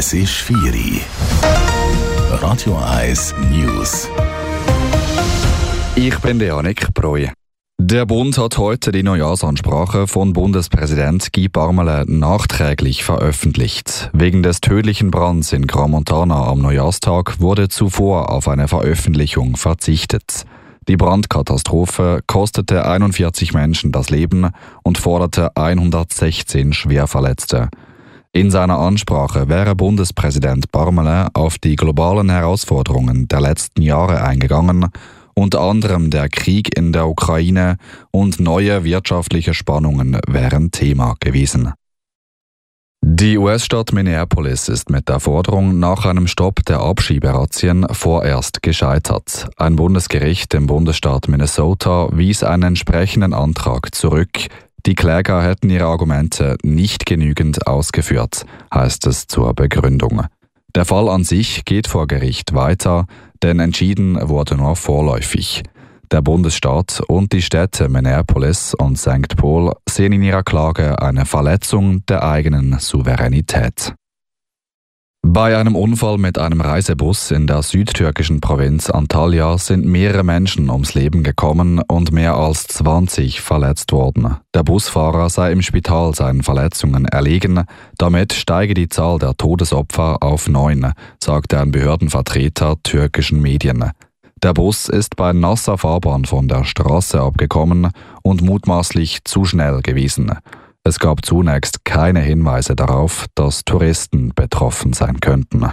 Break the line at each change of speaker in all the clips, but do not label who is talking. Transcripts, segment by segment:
Es ist 4 Uhr. Radio 1 News.
Ich bin Janik Breu. Der Bund hat heute die Neujahrsansprache von Bundespräsident Guy Parmelin nachträglich veröffentlicht. Wegen des tödlichen Brands in Crans-Montana am Neujahrstag wurde zuvor auf eine Veröffentlichung verzichtet. Die Brandkatastrophe kostete 41 Menschen das Leben und forderte 116 Schwerverletzte. In seiner Ansprache wäre Bundespräsident Parmelin auf die globalen Herausforderungen der letzten Jahre eingegangen, unter anderem der Krieg in der Ukraine und neue wirtschaftliche Spannungen wären Thema gewesen. Die US-Stadt Minneapolis ist mit der Forderung nach einem Stopp der Abschieberazzien vorerst gescheitert. Ein Bundesgericht im Bundesstaat Minnesota wies einen entsprechenden Antrag zurück. Die Kläger hätten ihre Argumente nicht genügend ausgeführt, heißt es zur Begründung. Der Fall an sich geht vor Gericht weiter, denn entschieden wurde nur vorläufig. Der Bundesstaat und die Städte Minneapolis und St. Paul sehen in ihrer Klage eine Verletzung der eigenen Souveränität. Bei einem Unfall mit einem Reisebus in der südtürkischen Provinz Antalya sind mehrere Menschen ums Leben gekommen und mehr als 20 verletzt worden. Der Busfahrer sei im Spital seinen Verletzungen erlegen. Damit steige die Zahl der Todesopfer auf 9, sagte ein Behördenvertreter türkischen Medien. Der Bus ist bei nasser Fahrbahn von der Straße abgekommen und mutmaßlich zu schnell gewesen. Es gab zunächst keine Hinweise darauf, dass Touristen betroffen sein könnten.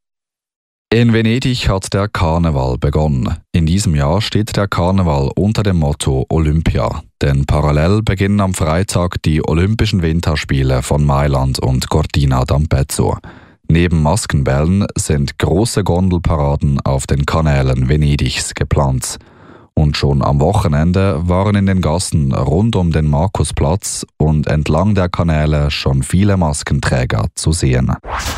In Venedig hat der Karneval begonnen. In diesem Jahr steht der Karneval unter dem Motto Olympia, denn parallel beginnen am Freitag die Olympischen Winterspiele von Mailand und Cortina d'Ampezzo. Neben Maskenbällen sind große Gondelparaden auf den Kanälen Venedigs geplant. Und schon am Wochenende waren in den Gassen rund um den Markusplatz und entlang der Kanäle schon viele Maskenträger zu sehen.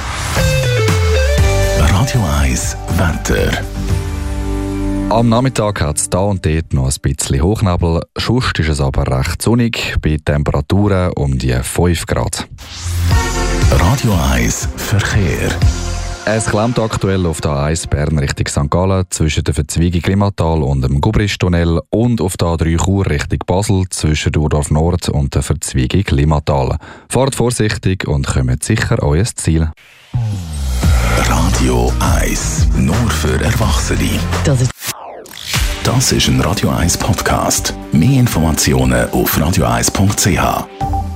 Radio 1 Wetter.
Am Nachmittag hat es da und dort noch ein bisschen Hochnebel, sonst ist es aber recht sonnig, bei Temperaturen um die 5 Grad.
Radio 1 Verkehr.
Es klemmt aktuell auf der A1 Bern Richtung St. Gallen zwischen der Verzweigung Limmatal und dem Gubristunnel und auf der A3 Chur Richtung Basel zwischen Durdorf Nord und der Verzweigung Limmatal. Fahrt vorsichtig und kommt sicher an euer Ziel.
Radio 1 nur für Erwachsene. Das ist ein Radio 1 Podcast. Mehr Informationen auf radio1.ch.